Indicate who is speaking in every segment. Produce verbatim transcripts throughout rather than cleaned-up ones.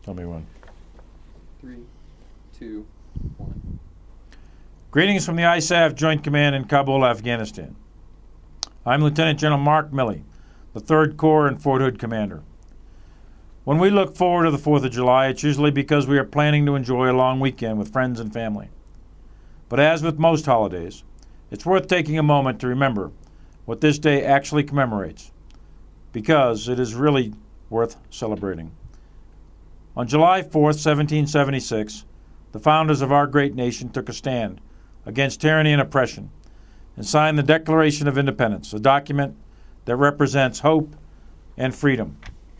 Speaker 1: Tell me when.
Speaker 2: Three, two, one.
Speaker 1: Greetings from the I S A F Joint Command in Kabul, Afghanistan. I'm Lieutenant General Mark Milley, the third Corps and Fort Hood Commander. When we look forward to the fourth of July, it's usually because we are planning to enjoy a long weekend with friends and family. But as with most holidays, it's worth taking a moment to remember what this day actually commemorates, because it is really worth celebrating. On July fourth, seventeen seventy-six, the founders of our great nation took a stand against tyranny and oppression and signed the Declaration of Independence, a document that represents hope and freedom.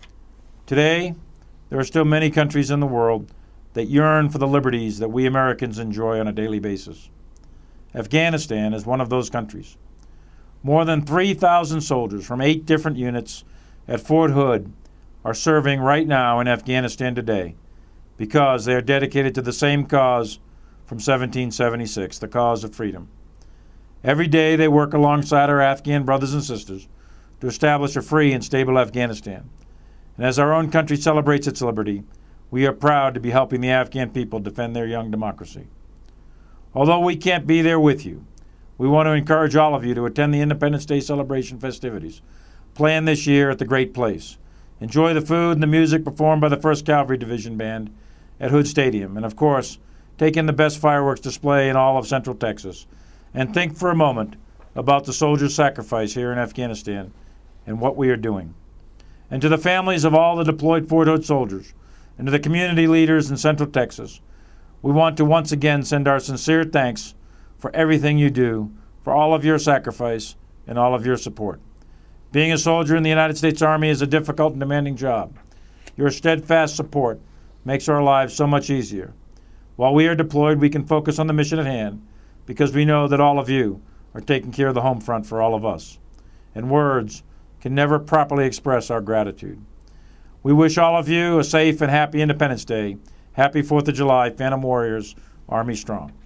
Speaker 1: Today, there are still many countries in the world that yearn for the liberties that we Americans enjoy on a daily basis. Afghanistan is one of those countries. More than three thousand soldiers from eight different units at Fort Hood are serving right now in Afghanistan today because they are dedicated to the same cause from seventeen seventy-six, the cause of freedom. Every day they work alongside our Afghan brothers and sisters to establish a free and stable Afghanistan. And as our own country celebrates its liberty, we are proud to be helping the Afghan people defend their young democracy. Although we can't be there with you, we want to encourage all of you to attend the Independence Day celebration festivities planned this year at the Great Place. Enjoy the food and the music performed by the first Cavalry Division Band at Hood Stadium, and of course, take in the best fireworks display in all of Central Texas. And think for a moment about the soldiers' sacrifice here in Afghanistan and what we are doing. And to the families of all the deployed Fort Hood soldiers, and to the community leaders in Central Texas, we want to once again send our sincere thanks for everything you do, for all of your sacrifice, and all of your support. Being a soldier in the United States Army is a difficult and demanding job. Your steadfast support makes our lives so much easier. While we are deployed, we can focus on the mission at hand because we know that all of you are taking care of the home front for all of us. And words can never properly express our gratitude. We wish all of you a safe and happy Independence Day. Happy fourth of July, Phantom Warriors, Army Strong.